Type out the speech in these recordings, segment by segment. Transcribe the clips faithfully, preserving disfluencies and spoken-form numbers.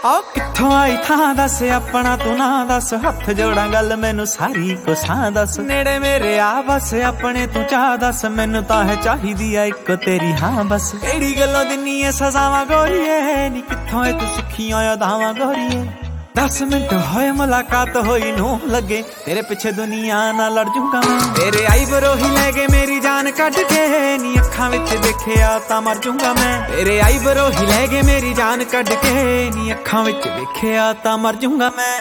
ਆ ਕਿੱਥੋਂ ਆਈ ਥਾਂ ਦੱਸ ਆਪਣਾ ਤੂੰ ਨਾ ਦੱਸ, ਹੱਥ ਜੋੜਾਂ ਗੱਲ ਮੈਨੂੰ ਸਾਰੀ ਕੋਸਾਂ ਦੱਸ। ਨੇੜੇ ਮੇਰੇ ਆ ਬਸ ਆਪਣੇ ਤੂੰ ਚਾਹ ਦੱਸ, ਮੈਨੂੰ ਤਾਂ ਹੈ ਚਾਹੀਦੀ ਆ ਇੱਕ ਤੇਰੀ ਹਾਂ ਬਸ। ਕਿਹੜੀ ਗੱਲੋਂ ਦਿੰਨੀ ਐ ਸਜ਼ਾਵਾਂ ਗੋਰੀਏ, ਨੀ ਕਿੱਥੋਂ ਏ ਤੂੰ ਸਿੱਖੀਆਂ ਅਦਾਵਾਂ ਗੋਰੀਏ। दस मिनट होए मुलाकात होई नू लगे, तेरे पिछे दुनिया ना लड़ जूंगा मैं। तेरे आई बरोही ले गए मेरी जान कट के, नी अखां विच देखिया तां मर जूंगा मैं। तेरे आई बरोही ले गए मेरी जान कट के, नी अखां विच देखिया तां मर जूंगा मैं।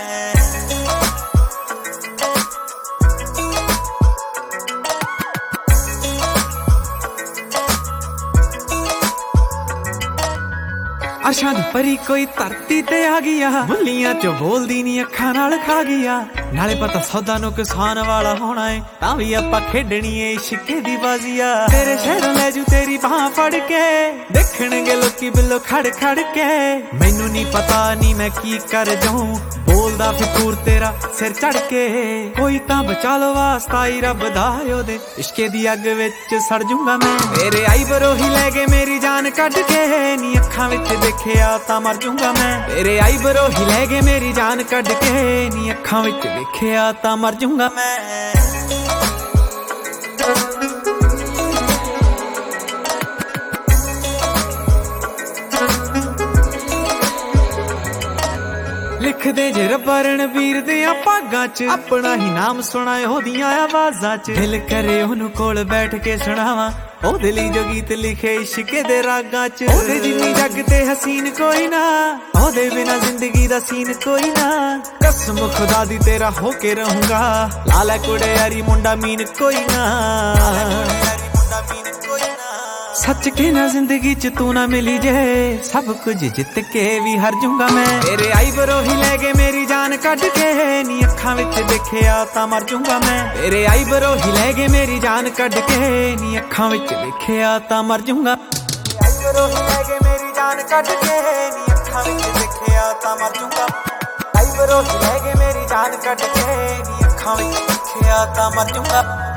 अरशां दी परी कोई धरती ते आ गया, बुलियां चो बोलदी नी अखां नाल खा गया। नाले पता सौदा नुकसान वाला होना है, तां भी आपां खेडनी है इश्के दी बाजिया। तेरे शहरों ले जू तेरी बाह फड़ के, देखणगे लोकी बिल्लो खड़ खड़ के। मैनू नी पता नी मैं की कर जाऊं, बोलदा फितूर तेरा सिर चढ़ के। कोई तां बचा लो वास्ता ही रब दा ओदे, इश्के दी अग विच सड़ जूंगा मैं। तेरे आई बरोही ले गए मेरी जान कट के, नी अखां विच देखिया तां मर जूंगा मैं। तेरे आई बरोही ले गए मेरी जान कट के, नी अखां विच देखिया तां मर जूंगा मैं। लिख दे जे रब्बा रणवीर दियां भागां च, अपना ही नाम सुनाए ओदियां आवाज़ां च। दिल करे ओनू कोल बैठ के सुनावां, ओदे लई जो गीत लिखे इश्के दे रागां च। ओदे जिन्नी जग ते हसीन कोई ना, ओदे बिना जिंदगी दा सीन कोई ना। कसम खुदा दी तेरा होके रहूंगा, लाला कुड़े यारी मुंडा मीन कोई ना। सच के ना जिंदगी च तू ना मिली जे, सब कुछ जित के भी हार जूंगा मैं। तेरे आई बरोही ले गए मेरी जान कट के, नी अखां विच देखिया तां मर जूंगा मैं। तेरे आई बरोही ले गए मेरी जान कट के, नी अखां विच देखिया तां मर जूंगा। आई बरोही ले गए मेरी जान कट के, नी अखां विच देखिया तां मर जूंगा। आई बरोही ले गए मेरी जान कट के, नी अखां विच देखिया तां मर जूंगा।